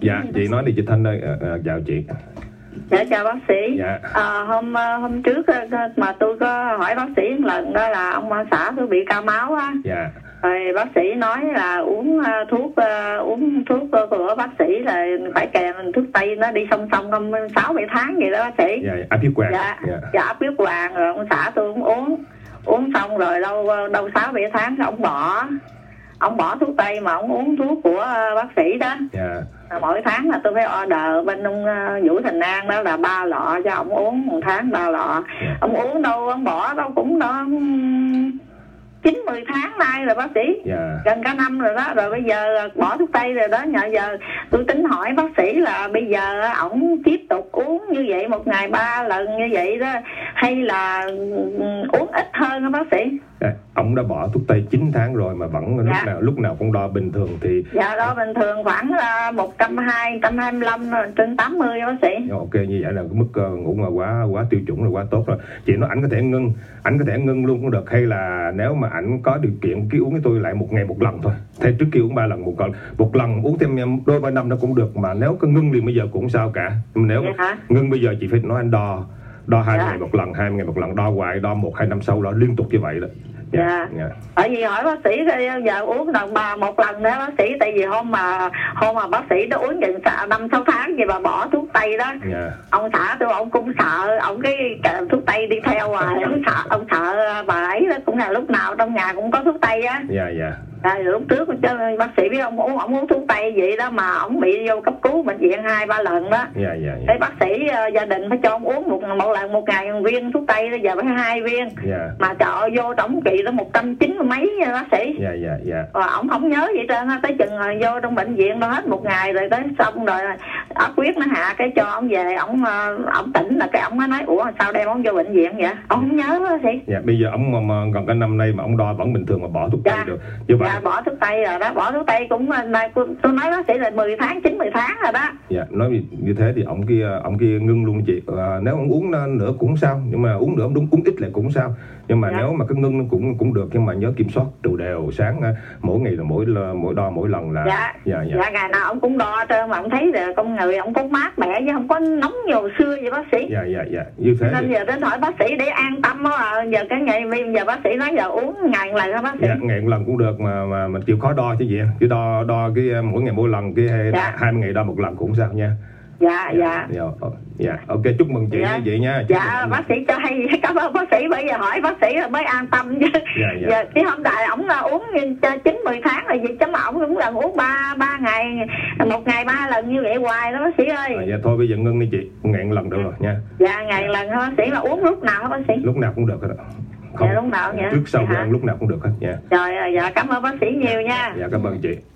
Dạ, chị nói đi chị Thanh ơi. Chào chị. Dạ chào bác sĩ. Dạ. Hôm trước mà tôi có hỏi bác sĩ một lần đó là ông xã tôi bị cao máu á. Dạ. Rồi bác sĩ nói là uống thuốc của bác sĩ là phải kèm thuốc tây nó đi song song 6-7 tháng vậy đó bác sĩ. Dạ, áp huyết quang. Dạ áp huyết quang rồi ông xã tôi uống xong rồi đâu 6-7 tháng ông bỏ thuốc tây mà ông uống thuốc của bác sĩ đó. Dạ. Mỗi tháng là tôi phải order bên ông Vũ Thành An đó là 3 lọ cho ông uống, một tháng 3 lọ. Dạ. Ông uống đâu, ông bỏ đâu cũng đó 9-10 tháng nay rồi bác sĩ. Dạ. Gần cả năm rồi đó, rồi bây giờ bỏ thuốc tây rồi đó. Nhờ giờ tôi tính hỏi bác sĩ là bây giờ ổng tiếp tục uống như vậy một ngày 3 lần như vậy đó, hay là uống ít hơn đó bác sĩ? Ông đã bỏ thuốc tây 9 tháng rồi mà vẫn lúc nào cũng đo bình thường thì... Dạ đo bình thường khoảng 120, 125 trên 80 bác sĩ. Ok, như vậy là cái mức cũng là quá tiêu chuẩn, là quá tốt rồi. Chị nói ảnh có thể ngưng luôn cũng được, hay là nếu mà ảnh có điều kiện cứ uống với tôi lại một ngày một lần thôi. Thay trước kia uống 3 lần, một lần uống thêm đôi 3 năm nó cũng được, mà nếu có ngưng liền bây giờ cũng sao cả. Nếu ngưng bây giờ chị phải nói anh đo 2 ngày một lần, 2 ngày một lần, đo hoài, đo 1-2 năm sau đó liên tục như vậy đó. Dạ. Tại vì hỏi bác sĩ giờ uống lần một lần nữa bác sĩ, tại vì hôm mà bác sĩ đó uống chừng 5-6 tháng gì mà bỏ thuốc tây đó. Ông xã tôi ông cũng sợ, ông cái thuốc tây đi theo hoài, ông sợ bà ấy đó, cũng là lúc nào trong nhà cũng có thuốc tây á. Lúc trước bác sĩ biết ông uống thuốc tây vậy đó mà ông bị vô cấp cứu bệnh viện 2-3 lần đó. Thế bác sĩ gia đình phải cho ông uống một lần một ngày một viên thuốc tây, bây giờ phải 2 viên. Mà trời ơi, vô tổng kỳ đó 190 mấy nha bác sĩ. Ông không nhớ vậy trơn, tới chừng vô trong bệnh viện đó hết một ngày rồi tới xong rồi áp huyết nó hạ cái cho ông về, ông tỉnh là cái ông mới nói ủa sao đem ông vô bệnh viện vậy? Ông không nhớ bác sĩ. Bây giờ ông mà gần cả năm nay mà ông đo vẫn bình thường mà bỏ thuốc tây được. Như vậy bỏ thuốc tây rồi đó, bỏ thuốc tây cũng tôi nói bác sĩ là 10 tháng, 9-10 tháng rồi đó. Nói như thế thì ông kia ngưng luôn chị. Nếu ông uống nữa cũng sao, nhưng mà uống nữa uống ít lại cũng sao. Nhưng mà nếu mà cái ngưng cũng được, nhưng mà nhớ kiểm soát đều đều, sáng mỗi ngày là mỗi lần là ngày nào ông cũng đo trơn, mà ông thấy là con người ông có mát mẻ chứ không có nóng nhiều xưa vậy bác sĩ. Như thế nên giờ đến hỏi bác sĩ để an tâm á. Giờ cái ngày bây giờ bác sĩ nói giờ uống ngày một lần hả bác sĩ? Ngày một lần cũng được, mà mình chịu khó đo chứ gì, chứ đo cái mỗi ngày mỗi lần, cái 20 ngày đo một lần cũng sao nha. Ok, chúc mừng chị như vậy nha. Bác sĩ cho hay, cảm ơn bác sĩ, bây giờ hỏi bác sĩ là mới an tâm chứ. Chứ hôm đại ổng uống 9-10 tháng là gì chứ, mà ổng cũng lần uống 3 ngày, một ngày 3 lần như vậy hoài đó bác sĩ ơi. Thôi bây giờ ngưng đi chị, ngày một lần được rồi nha. Ngày lần thôi bác sĩ, mà uống lúc nào hả bác sĩ? Lúc nào cũng được hết ạ. Không, lúc nào vậy? Trước sau bữa ăn lúc nào cũng được hết nha. Trời ơi, cảm ơn bác sĩ nhiều nha. Cảm ơn chị.